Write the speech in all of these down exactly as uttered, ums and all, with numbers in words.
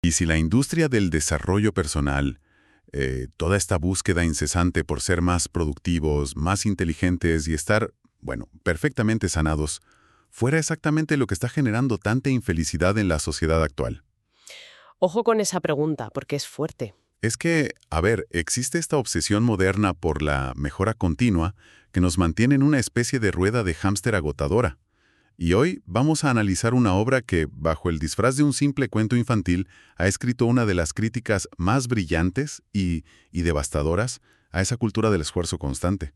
Y si la industria del desarrollo personal, eh, toda esta búsqueda incesante por ser más productivos, más inteligentes y estar, bueno, perfectamente sanados, fuera exactamente lo que está generando tanta infelicidad en la sociedad actual. Ojo con esa pregunta, porque es fuerte. Es que, a ver, existe esta obsesión moderna por la mejora continua que nos mantiene en una especie de rueda de hámster agotadora. Y hoy vamos a analizar una obra que, bajo el disfraz de un simple cuento infantil, ha escrito una de las críticas más brillantes y, y devastadoras a esa cultura del esfuerzo constante.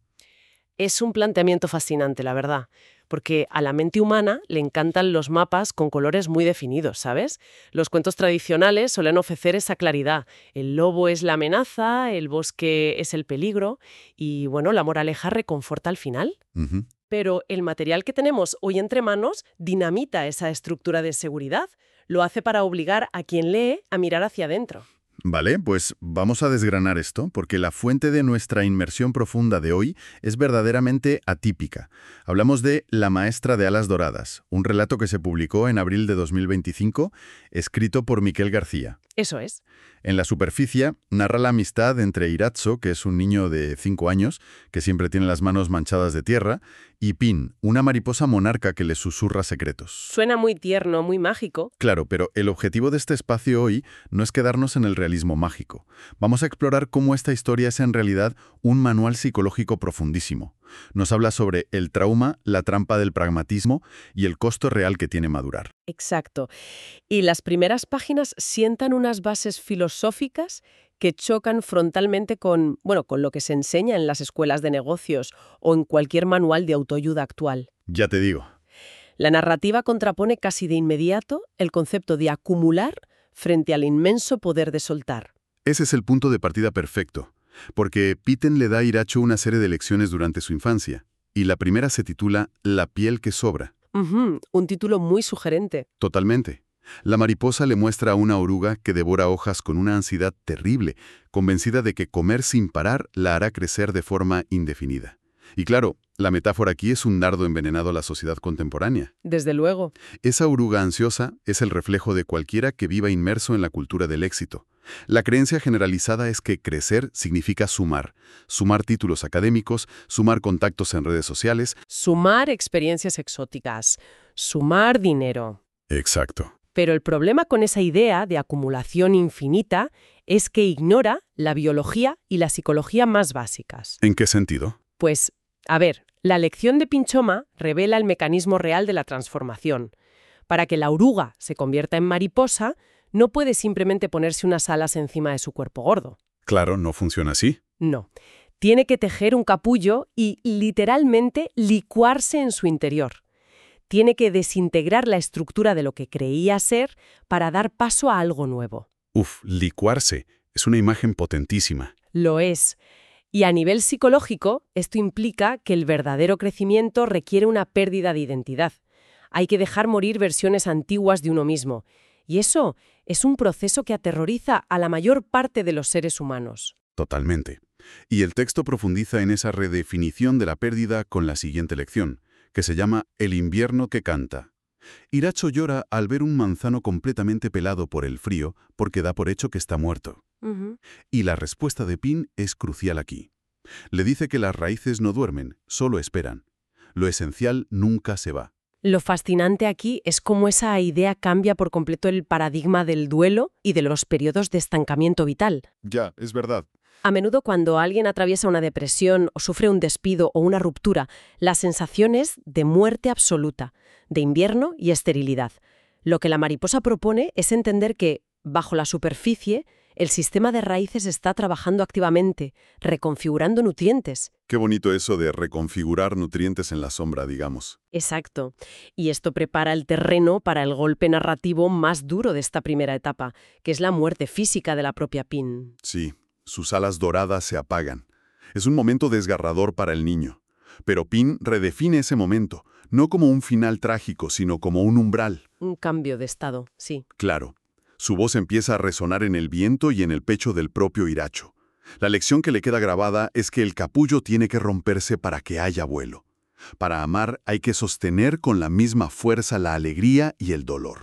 Es un planteamiento fascinante, la verdad, porque a la mente humana le encantan los mapas con colores muy definidos, ¿sabes? Los cuentos tradicionales suelen ofrecer esa claridad. El lobo es la amenaza, el bosque es el peligro y, bueno, la moraleja reconforta al final. Ujú. Pero el material que tenemos hoy entre manos dinamita esa estructura de seguridad. Lo hace para obligar a quien lee a mirar hacia adentro. Vale, pues vamos a desgranar esto, porque la fuente de nuestra inmersión profunda de hoy es verdaderamente atípica. Hablamos de La maestra de alas doradas, un relato que se publicó en abril de dos mil veinticinco, escrito por Miquel García. Eso es. En la superficie, narra la amistad entre Iratxo, que es un niño de cinco años, que siempre tiene las manos manchadas de tierra, y Pin, una mariposa monarca que le susurra secretos. Suena muy tierno, muy mágico. Claro, pero el objetivo de este espacio hoy no es quedarnos en el realismo mágico. Vamos a explorar cómo esta historia es en realidad un manual psicológico profundísimo. Nos habla sobre el trauma, la trampa del pragmatismo y el costo real que tiene madurar. Exacto. Y las primeras páginas sientan unas bases filosóficas que chocan frontalmente con, bueno, con lo que se enseña en las escuelas de negocios o en cualquier manual de autoayuda actual. Ya te digo. La narrativa contrapone casi de inmediato el concepto de acumular frente al inmenso poder de soltar. Ese es el punto de partida perfecto, porque Pitten le da a Iratxo una serie de lecciones durante su infancia, y la primera se titula La piel que sobra. Ujú, un título muy sugerente. Totalmente. La mariposa le muestra a una oruga que devora hojas con una ansiedad terrible, convencida de que comer sin parar la hará crecer de forma indefinida. Y claro, la metáfora aquí es un dardo envenenado a la sociedad contemporánea. Desde luego. Esa oruga ansiosa es el reflejo de cualquiera que viva inmerso en la cultura del éxito. La creencia generalizada es que crecer significa sumar. Sumar títulos académicos, sumar contactos en redes sociales. Sumar experiencias exóticas. Sumar dinero. Exacto. Pero el problema con esa idea de acumulación infinita es que ignora la biología y la psicología más básicas. ¿En qué sentido? Pues, a ver, la lección de Pinchoma revela el mecanismo real de la transformación. Para que la oruga se convierta en mariposa, no puede simplemente ponerse unas alas encima de su cuerpo gordo. Claro, no funciona así. No. Tiene que tejer un capullo y, literalmente, licuarse en su interior. Tiene que desintegrar la estructura de lo que creía ser para dar paso a algo nuevo. Uf, licuarse. Es una imagen potentísima. Lo es. Y a nivel psicológico, esto implica que el verdadero crecimiento requiere una pérdida de identidad. Hay que dejar morir versiones antiguas de uno mismo. Y eso es un proceso que aterroriza a la mayor parte de los seres humanos. Totalmente. Y el texto profundiza en esa redefinición de la pérdida con la siguiente lección, que se llama El invierno que canta. Iratxo llora al ver un manzano completamente pelado por el frío porque da por hecho que está muerto. Uh-huh. Y la respuesta de Pin es crucial aquí. Le dice que las raíces no duermen, solo esperan. Lo esencial nunca se va. Lo fascinante aquí es cómo esa idea cambia por completo el paradigma del duelo y de los periodos de estancamiento vital. Ya, es verdad. A menudo cuando alguien atraviesa una depresión o sufre un despido o una ruptura, la sensación es de muerte absoluta, de invierno y esterilidad. Lo que la mariposa propone es entender que, bajo la superficie, el sistema de raíces está trabajando activamente, reconfigurando nutrientes. Qué bonito eso de reconfigurar nutrientes en la sombra, digamos. Exacto. Y esto prepara el terreno para el golpe narrativo más duro de esta primera etapa, que es la muerte física de la propia Pin. Sí, sus alas doradas se apagan. Es un momento desgarrador para el niño. Pero Pin redefine ese momento, no como un final trágico, sino como un umbral. Un cambio de estado, sí. Claro. Su voz empieza a resonar en el viento y en el pecho del propio Iratxo. La lección que le queda grabada es que el capullo tiene que romperse para que haya vuelo. Para amar hay que sostener con la misma fuerza la alegría y el dolor.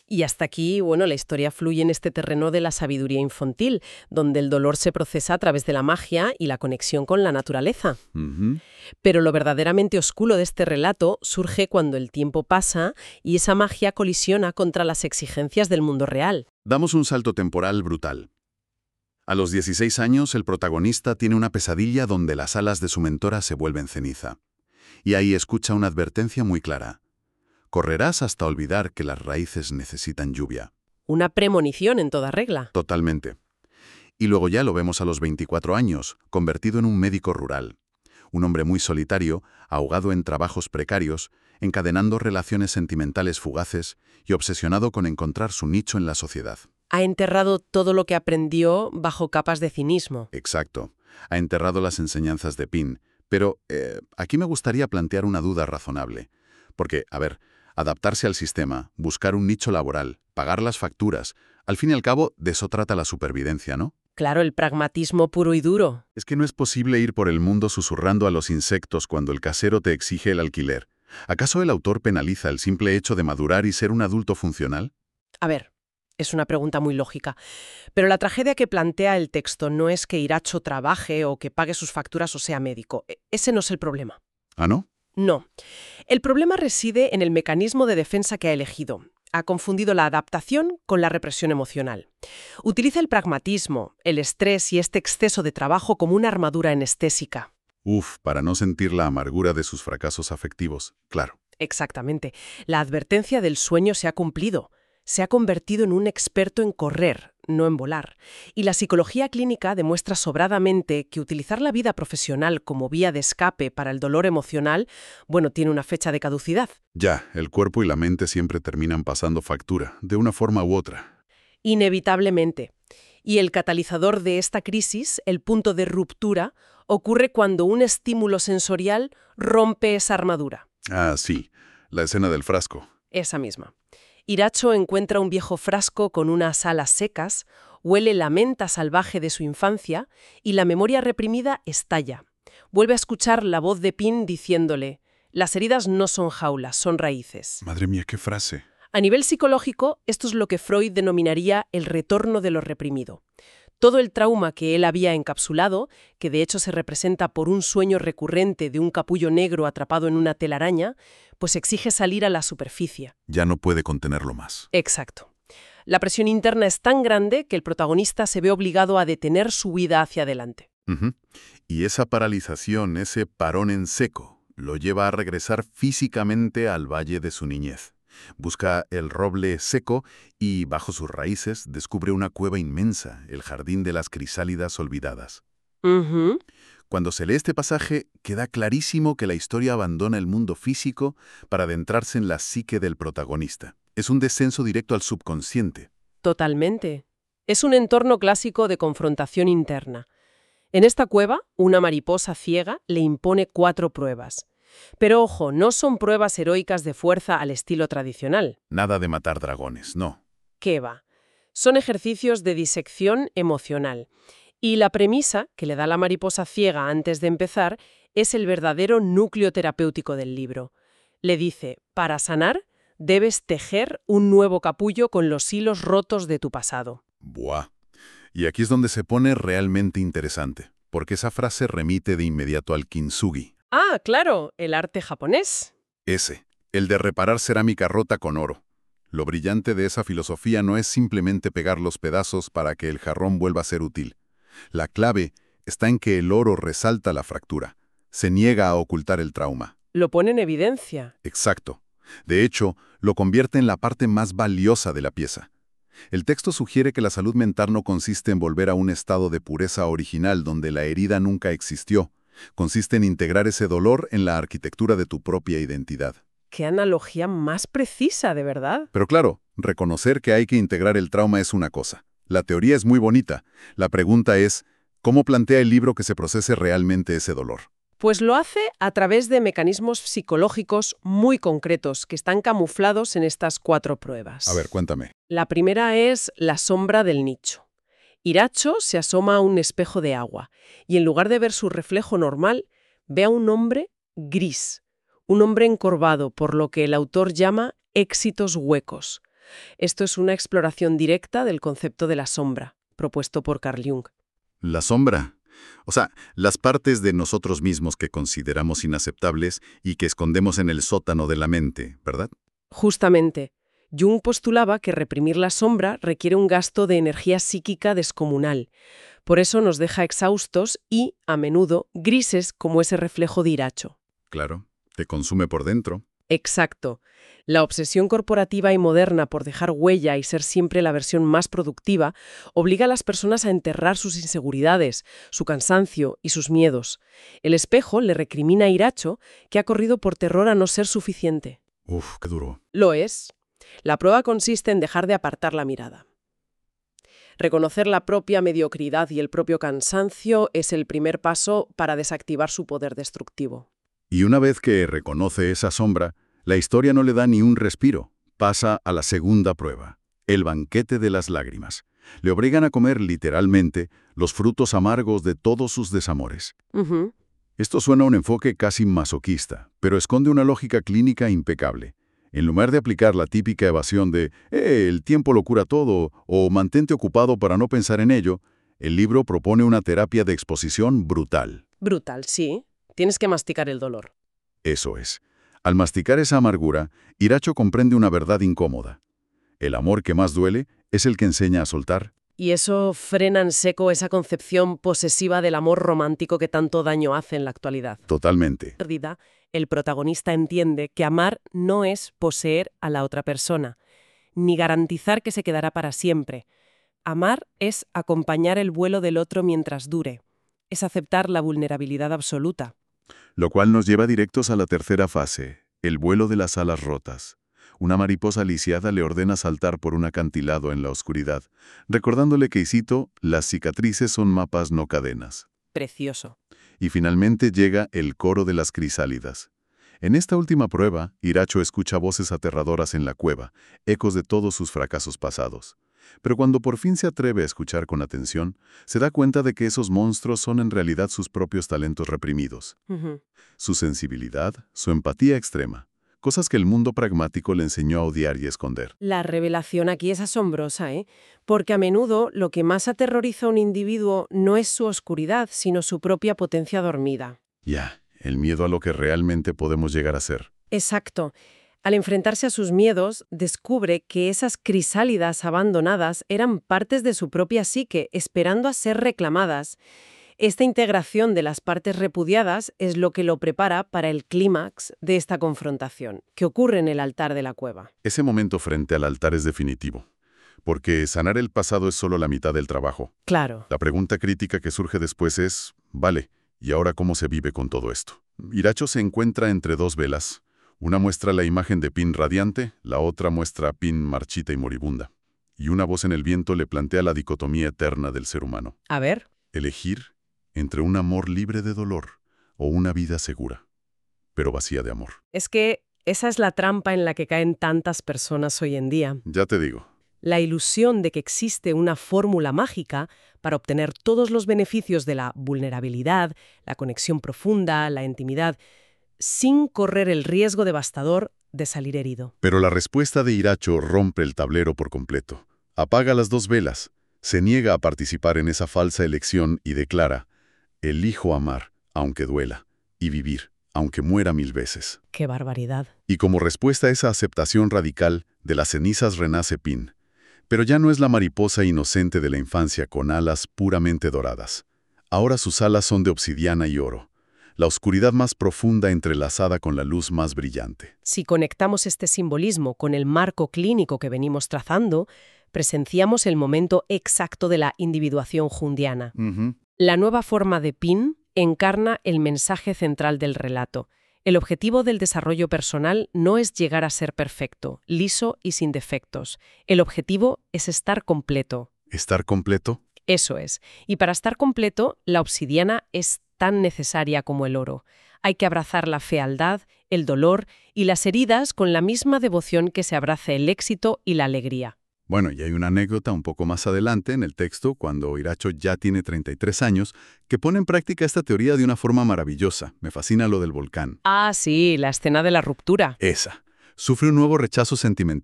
Y hasta aquí, bueno, la historia fluye en este terreno de la sabiduría infantil, donde el dolor se procesa a través de la magia y la conexión con la naturaleza. Ujú. Pero lo verdaderamente oscuro de este relato surge cuando el tiempo pasa y esa magia colisiona contra las exigencias del mundo real. Damos un salto temporal brutal. A los dieciséis años, el protagonista tiene una pesadilla donde las alas de su mentora se vuelven ceniza. Y ahí escucha una advertencia muy clara. Correrás hasta olvidar que las raíces necesitan lluvia. Una premonición en toda regla. Totalmente. Y luego ya lo vemos a los veinticuatro años, convertido en un médico rural. Un hombre muy solitario, ahogado en trabajos precarios, encadenando relaciones sentimentales fugaces y obsesionado con encontrar su nicho en la sociedad. Ha enterrado todo lo que aprendió bajo capas de cinismo. Exacto. Ha enterrado las enseñanzas de Pin. Pero eh, aquí me gustaría plantear una duda razonable. Porque, a ver, adaptarse al sistema, buscar un nicho laboral, pagar las facturas, al fin y al cabo, de eso trata la supervivencia, ¿no? Claro, el pragmatismo puro y duro. Es que no es posible ir por el mundo susurrando a los insectos cuando el casero te exige el alquiler. ¿Acaso el autor penaliza el simple hecho de madurar y ser un adulto funcional? A ver, es una pregunta muy lógica. Pero la tragedia que plantea el texto no es que Iracho trabaje o que pague sus facturas o sea médico. E- Ese no es el problema. ¿Ah, no? No. El problema reside en el mecanismo de defensa que ha elegido. Ha confundido la adaptación con la represión emocional. Utiliza el pragmatismo, el estrés y este exceso de trabajo como una armadura anestésica. Uf, para no sentir la amargura de sus fracasos afectivos, claro. Exactamente. La advertencia del sueño se ha cumplido. Se ha convertido en un experto en correr, no en volar. Y la psicología clínica demuestra sobradamente que utilizar la vida profesional como vía de escape para el dolor emocional, bueno, tiene una fecha de caducidad. Ya, el cuerpo y la mente siempre terminan pasando factura, de una forma u otra. Inevitablemente. Y el catalizador de esta crisis, el punto de ruptura, ocurre cuando un estímulo sensorial rompe esa armadura. Ah, sí, la escena del frasco. Esa misma. Iracho encuentra un viejo frasco con unas alas secas, huele la menta salvaje de su infancia y la memoria reprimida estalla. Vuelve a escuchar la voz de Pin diciéndole: las heridas no son jaulas, son raíces. Madre mía, qué frase. A nivel psicológico, esto es lo que Freud denominaría el retorno de lo reprimido. Todo el trauma que él había encapsulado, que de hecho se representa por un sueño recurrente de un capullo negro atrapado en una telaraña, pues exige salir a la superficie. Ya no puede contenerlo más. Exacto. La presión interna es tan grande que el protagonista se ve obligado a detener su huida hacia adelante. Ujú. Y esa paralización, ese parón en seco, lo lleva a regresar físicamente al valle de su niñez. Busca el roble seco y, bajo sus raíces, descubre una cueva inmensa, el jardín de las crisálidas olvidadas. Ujú. Cuando se lee este pasaje, queda clarísimo que la historia abandona el mundo físico para adentrarse en la psique del protagonista. Es un descenso directo al subconsciente. Totalmente. Es un entorno clásico de confrontación interna. En esta cueva, una mariposa ciega le impone cuatro pruebas. Pero ojo, no son pruebas heroicas de fuerza al estilo tradicional. Nada de matar dragones, no. ¿Qué va? Son ejercicios de disección emocional. Y la premisa que le da la mariposa ciega antes de empezar es el verdadero núcleo terapéutico del libro. Le dice, para sanar, debes tejer un nuevo capullo con los hilos rotos de tu pasado. Buah. Y aquí es donde se pone realmente interesante, porque esa frase remite de inmediato al kintsugi. Ah, claro, el arte japonés. Ese, el de reparar cerámica rota con oro. Lo brillante de esa filosofía no es simplemente pegar los pedazos para que el jarrón vuelva a ser útil. La clave está en que el oro resalta la fractura, se niega a ocultar el trauma. Lo pone en evidencia. Exacto. De hecho, lo convierte en la parte más valiosa de la pieza. El texto sugiere que la salud mental no consiste en volver a un estado de pureza original donde la herida nunca existió. Consiste en integrar ese dolor en la arquitectura de tu propia identidad. Qué analogía más precisa, de verdad. Pero claro, reconocer que hay que integrar el trauma es una cosa. La teoría es muy bonita. La pregunta es, ¿cómo plantea el libro que se procese realmente ese dolor? Pues lo hace a través de mecanismos psicológicos muy concretos que están camuflados en estas cuatro pruebas. A ver, cuéntame. La primera es la sombra del nicho. Iracho se asoma a un espejo de agua y en lugar de ver su reflejo normal, ve a un hombre gris, un hombre encorvado por lo que el autor llama éxitos huecos. Esto es una exploración directa del concepto de la sombra, propuesto por Carl Jung. La sombra. O sea, las partes de nosotros mismos que consideramos inaceptables y que escondemos en el sótano de la mente, ¿verdad? Justamente, Jung postulaba que reprimir la sombra requiere un gasto de energía psíquica descomunal. Por eso nos deja exhaustos y, a menudo, grises como ese reflejo de Iracho. Claro, te consume por dentro. Exacto. La obsesión corporativa y moderna por dejar huella y ser siempre la versión más productiva obliga a las personas a enterrar sus inseguridades, su cansancio y sus miedos. El espejo le recrimina a Iracho que ha corrido por terror a no ser suficiente. Uf, qué duro. Lo es. La prueba consiste en dejar de apartar la mirada. Reconocer la propia mediocridad y el propio cansancio es el primer paso para desactivar su poder destructivo. Y una vez que reconoce esa sombra, la historia no le da ni un respiro. Pasa a la segunda prueba, el banquete de las lágrimas. Le obligan a comer literalmente los frutos amargos de todos sus desamores. Uh-huh. Esto suena a un enfoque casi masoquista, pero esconde una lógica clínica impecable. En lugar de aplicar la típica evasión de eh, el tiempo lo cura todo o mantente ocupado para no pensar en ello, el libro propone una terapia de exposición brutal. Brutal, sí. Tienes que masticar el dolor. Eso es. Al masticar esa amargura, Iracho comprende una verdad incómoda. El amor que más duele es el que enseña a soltar. Y eso frena en seco esa concepción posesiva del amor romántico que tanto daño hace en la actualidad. Totalmente. Perdida, el protagonista entiende que amar no es poseer a la otra persona, ni garantizar que se quedará para siempre. Amar es acompañar el vuelo del otro mientras dure. Es aceptar la vulnerabilidad absoluta. Lo cual nos lleva directos a la tercera fase, el vuelo de las alas rotas. Una mariposa lisiada le ordena saltar por un acantilado en la oscuridad, recordándole que, y cito, las cicatrices son mapas no cadenas. Precioso. Y finalmente llega el coro de las crisálidas. En esta última prueba, Iracho escucha voces aterradoras en la cueva, ecos de todos sus fracasos pasados. Pero cuando por fin se atreve a escuchar con atención, se da cuenta de que esos monstruos son en realidad sus propios talentos reprimidos. Uh-huh. Su sensibilidad, su empatía extrema. Cosas que el mundo pragmático le enseñó a odiar y esconder. La revelación aquí es asombrosa, ¿eh? Porque a menudo lo que más aterroriza a un individuo no es su oscuridad, sino su propia potencia dormida. Ya, el miedo a lo que realmente podemos llegar a ser. Exacto. Al enfrentarse a sus miedos, descubre que esas crisálidas abandonadas eran partes de su propia psique, esperando a ser reclamadas. Esta integración de las partes repudiadas es lo que lo prepara para el clímax de esta confrontación, que ocurre en el altar de la cueva. Ese momento frente al altar es definitivo, porque sanar el pasado es solo la mitad del trabajo. Claro. La pregunta crítica que surge después es, vale, ¿y ahora cómo se vive con todo esto? Iracho se encuentra entre dos velas. Una muestra la imagen de Pin radiante, la otra muestra a Pin marchita y moribunda. Y una voz en el viento le plantea la dicotomía eterna del ser humano. A ver. Elegir entre un amor libre de dolor o una vida segura, pero vacía de amor. Es que esa es la trampa en la que caen tantas personas hoy en día. Ya te digo. La ilusión de que existe una fórmula mágica para obtener todos los beneficios de la vulnerabilidad, la conexión profunda, la intimidad, sin correr el riesgo devastador de salir herido. Pero la respuesta de Iracho rompe el tablero por completo. Apaga las dos velas, se niega a participar en esa falsa elección y declara: elijo amar, aunque duela, y vivir, aunque muera mil veces. ¡Qué barbaridad! Y como respuesta a esa aceptación radical, de las cenizas renace Pin. Pero ya no es la mariposa inocente de la infancia con alas puramente doradas. Ahora sus alas son de obsidiana y oro. La oscuridad más profunda entrelazada con la luz más brillante. Si conectamos este simbolismo con el marco clínico que venimos trazando, presenciamos el momento exacto de la individuación junguiana. Uh-huh. La nueva forma de Pin encarna el mensaje central del relato. El objetivo del desarrollo personal no es llegar a ser perfecto, liso y sin defectos. El objetivo es estar completo. ¿Estar completo? Eso es. Y para estar completo, la obsidiana es tan necesaria como el oro. Hay que abrazar la fealdad, el dolor y las heridas con la misma devoción que se abraza el éxito y la alegría. Bueno, y hay una anécdota un poco más adelante en el texto, cuando Iracho ya tiene treinta y tres años, que pone en práctica esta teoría de una forma maravillosa. Me fascina lo del volcán. Ah, sí, la escena de la ruptura. Esa. Sufre un nuevo rechazo sentimental.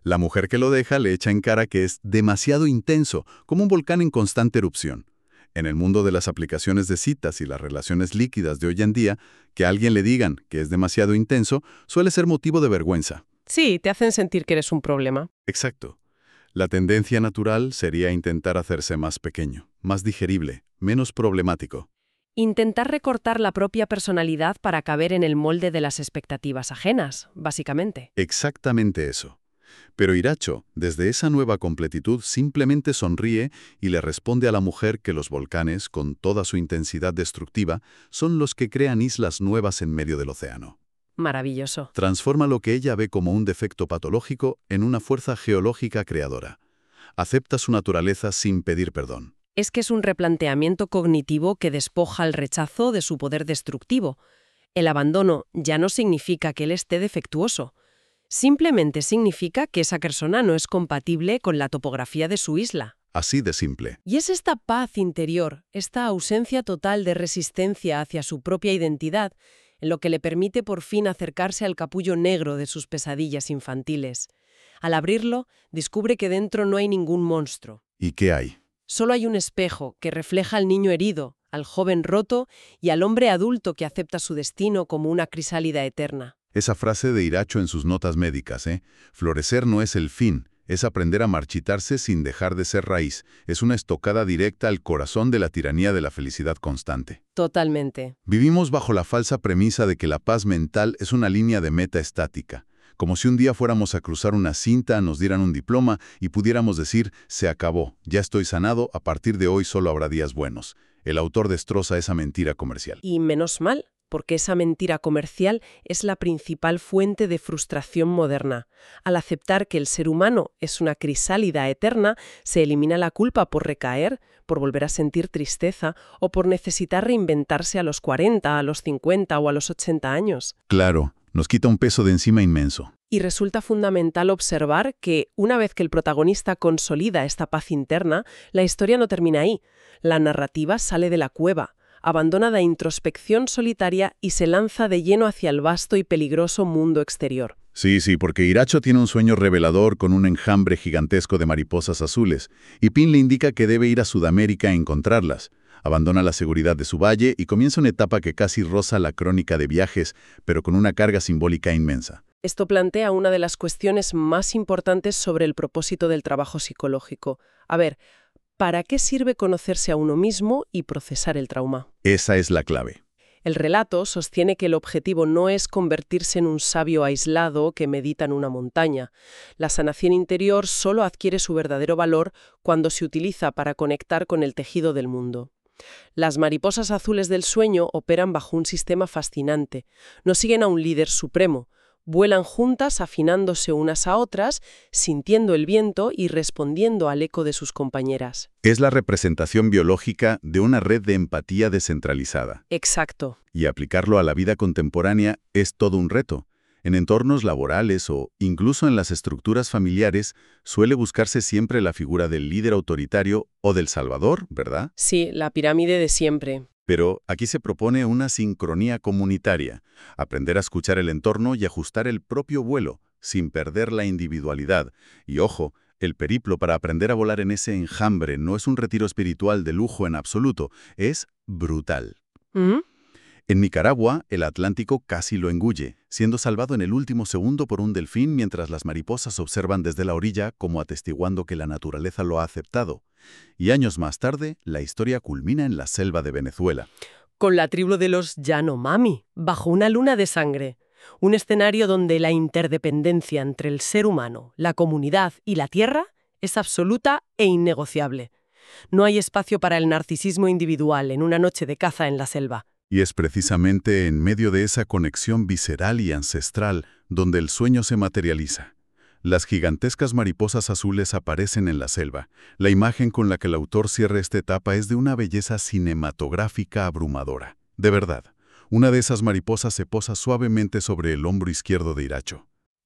La mujer que lo deja le echa en cara que es demasiado intenso, como un volcán en constante erupción. En el mundo de las aplicaciones de citas y las relaciones líquidas de hoy en día, que a alguien le digan que es demasiado intenso suele ser motivo de vergüenza. Sí, te hacen sentir que eres un problema. Exacto. La tendencia natural sería intentar hacerse más pequeño, más digerible, menos problemático. Intentar recortar la propia personalidad para caber en el molde de las expectativas ajenas, básicamente. Exactamente eso. Pero Hiracho, desde esa nueva completitud, simplemente sonríe y le responde a la mujer que los volcanes, con toda su intensidad destructiva, son los que crean islas nuevas en medio del océano. Maravilloso. Transforma lo que ella ve como un defecto patológico en una fuerza geológica creadora. Acepta su naturaleza sin pedir perdón. Es que es un replanteamiento cognitivo que despoja al rechazo de su poder destructivo. El abandono ya no significa que él esté defectuoso. Simplemente significa que esa persona no es compatible con la topografía de su isla. Así de simple. Y es esta paz interior, esta ausencia total de resistencia hacia su propia identidad, en lo que le permite por fin acercarse al capullo negro de sus pesadillas infantiles. Al abrirlo, descubre que dentro no hay ningún monstruo. ¿Y qué hay? Solo hay un espejo que refleja al niño herido, al joven roto y al hombre adulto que acepta su destino como una crisálida eterna. Esa frase de Hiracho en sus notas médicas, ¿eh? Florecer no es el fin, es aprender a marchitarse sin dejar de ser raíz. Es una estocada directa al corazón de la tiranía de la felicidad constante. Totalmente. Vivimos bajo la falsa premisa de que la paz mental es una línea de meta estática. Como si un día fuéramos a cruzar una cinta, nos dieran un diploma y pudiéramos decir, se acabó, ya estoy sanado, a partir de hoy solo habrá días buenos. El autor destroza esa mentira comercial. Y menos mal, porque esa mentira comercial es la principal fuente de frustración moderna. Al aceptar que el ser humano es una crisálida eterna, se elimina la culpa por recaer, por volver a sentir tristeza o por necesitar reinventarse a los cuarenta, a los cincuenta o a los ochenta años. Claro. Nos quita un peso de encima inmenso. Y resulta fundamental observar que, una vez que el protagonista consolida esta paz interna, la historia no termina ahí. La narrativa sale de la cueva, abandona la introspección solitaria y se lanza de lleno hacia el vasto y peligroso mundo exterior. Sí, sí, porque Hiracho tiene un sueño revelador con un enjambre gigantesco de mariposas azules, y Pin le indica que debe ir a Sudamérica a encontrarlas. Abandona la seguridad de su valle y comienza una etapa que casi roza la crónica de viajes, pero con una carga simbólica inmensa. Esto plantea una de las cuestiones más importantes sobre el propósito del trabajo psicológico. A ver, ¿para qué sirve conocerse a uno mismo y procesar el trauma? Esa es la clave. El relato sostiene que el objetivo no es convertirse en un sabio aislado que medita en una montaña. La sanación interior solo adquiere su verdadero valor cuando se utiliza para conectar con el tejido del mundo. Las mariposas azules del sueño operan bajo un sistema fascinante. No siguen a un líder supremo. Vuelan juntas afinándose unas a otras, sintiendo el viento y respondiendo al eco de sus compañeras. Es la representación biológica de una red de empatía descentralizada. Exacto. Y aplicarlo a la vida contemporánea es todo un reto. En entornos laborales o incluso en las estructuras familiares suele buscarse siempre la figura del líder autoritario o del salvador, ¿verdad? Sí, la pirámide de siempre. Pero aquí se propone una sincronía comunitaria, aprender a escuchar el entorno y ajustar el propio vuelo, sin perder la individualidad. Y ojo, el periplo para aprender a volar en ese enjambre no es un retiro espiritual de lujo en absoluto, es brutal. ¿Mm? En Nicaragua, el Atlántico casi lo engulle, siendo salvado en el último segundo por un delfín mientras las mariposas observan desde la orilla como atestiguando que la naturaleza lo ha aceptado. Y años más tarde, la historia culmina en la selva de Venezuela. Con la tribu de los Yanomami, bajo una luna de sangre. Un escenario donde la interdependencia entre el ser humano, la comunidad y la tierra es absoluta e innegociable. No hay espacio para el narcisismo individual en una noche de caza en la selva. Y es precisamente en medio de esa conexión visceral y ancestral donde el sueño se materializa. Las gigantescas mariposas azules aparecen en la selva. La imagen con la que el autor cierra esta etapa es de una belleza cinematográfica abrumadora. De verdad, una de esas mariposas se posa suavemente sobre el hombro izquierdo de Hiracho.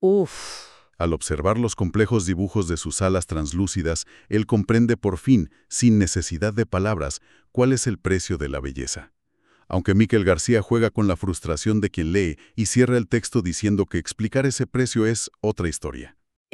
Uf. Al observar los complejos dibujos de sus alas translúcidas, él comprende por fin, sin necesidad de palabras, cuál es el precio de la belleza. Aunque Miquel García juega con la frustración de quien lee y cierra el texto diciendo que explicar ese precio es otra historia.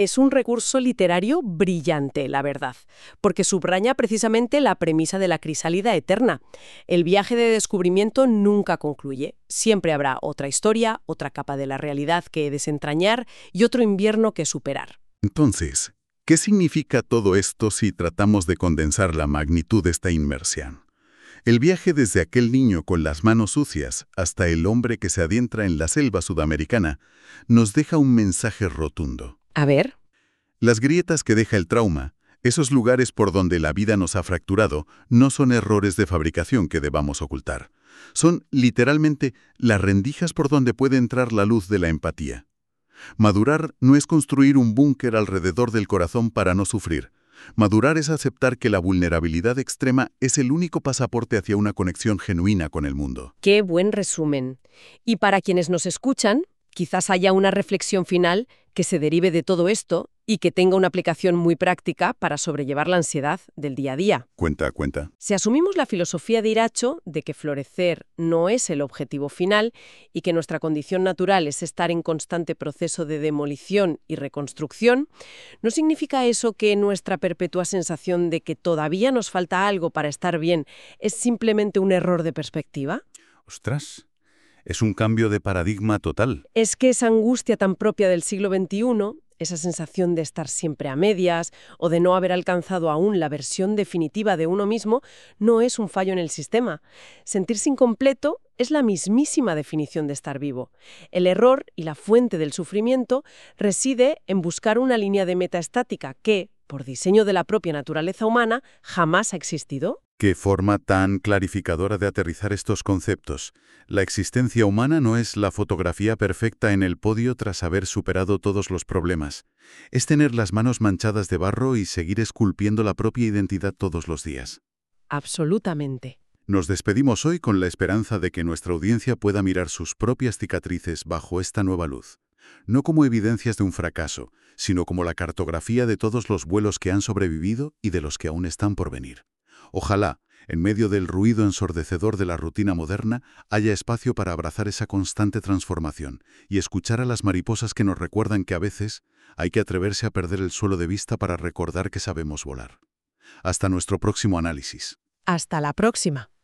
Es un recurso literario brillante, la verdad, porque subraya precisamente la premisa de la crisálida eterna. El viaje de descubrimiento nunca concluye. Siempre habrá otra historia, otra capa de la realidad que desentrañar y otro invierno que superar. Entonces, ¿qué significa todo esto si tratamos de condensar la magnitud de esta inmersión? El viaje desde aquel niño con las manos sucias hasta el hombre que se adentra en la selva sudamericana nos deja un mensaje rotundo. A ver. Las grietas que deja el trauma, esos lugares por donde la vida nos ha fracturado, no son errores de fabricación que debamos ocultar. Son, literalmente, las rendijas por donde puede entrar la luz de la empatía. Madurar no es construir un búnker alrededor del corazón para no sufrir. Madurar es aceptar que la vulnerabilidad extrema es el único pasaporte hacia una conexión genuina con el mundo. Qué buen resumen. Y para quienes nos escuchan, quizás haya una reflexión final que se derive de todo esto y que tenga una aplicación muy práctica para sobrellevar la ansiedad del día a día. Cuenta, cuenta. Si asumimos la filosofía de Iracho de que florecer no es el objetivo final y que nuestra condición natural es estar en constante proceso de demolición y reconstrucción, ¿no significa eso que nuestra perpetua sensación de que todavía nos falta algo para estar bien es simplemente un error de perspectiva? Ostras, es un cambio de paradigma total. Es que esa angustia tan propia del siglo veintiuno, esa sensación de estar siempre a medias o de no haber alcanzado aún la versión definitiva de uno mismo, no es un fallo en el sistema. Sentirse incompleto es la mismísima definición de estar vivo. El error y la fuente del sufrimiento reside en buscar una línea de meta estática que, por diseño de la propia naturaleza humana, jamás ha existido. Qué forma tan clarificadora de aterrizar estos conceptos. La existencia humana no es la fotografía perfecta en el podio tras haber superado todos los problemas. Es tener las manos manchadas de barro y seguir esculpiendo la propia identidad todos los días. Absolutamente. Nos despedimos hoy con la esperanza de que nuestra audiencia pueda mirar sus propias cicatrices bajo esta nueva luz. No como evidencias de un fracaso, sino como la cartografía de todos los vuelos que han sobrevivido y de los que aún están por venir. Ojalá, en medio del ruido ensordecedor de la rutina moderna, haya espacio para abrazar esa constante transformación y escuchar a las mariposas que nos recuerdan que a veces hay que atreverse a perder el suelo de vista para recordar que sabemos volar. Hasta nuestro próximo análisis. Hasta la próxima.